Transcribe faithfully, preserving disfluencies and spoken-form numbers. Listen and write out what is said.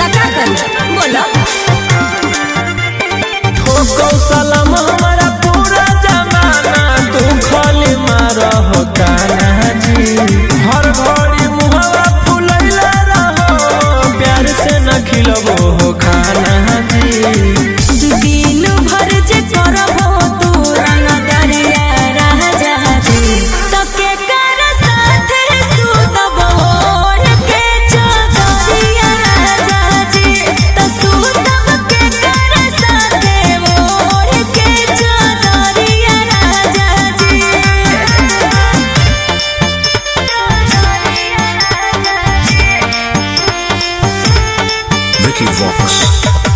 का कर बोलो ठोको सलाम हमारा पूरा जमाना तू खाली मारा हो काना जी हर घड़ी मुहावा फुलैला रहो प्यार से न खिलबो हो खाना जी दिन भर जे करबो तू रंग दरिया रह जाजी तो के कर साथे सुतबो ओढ़ के चदरिया रह जाजी तो सुतब के कर साथे ओढ़ के चदरिया रह जाजी Vicky Vox.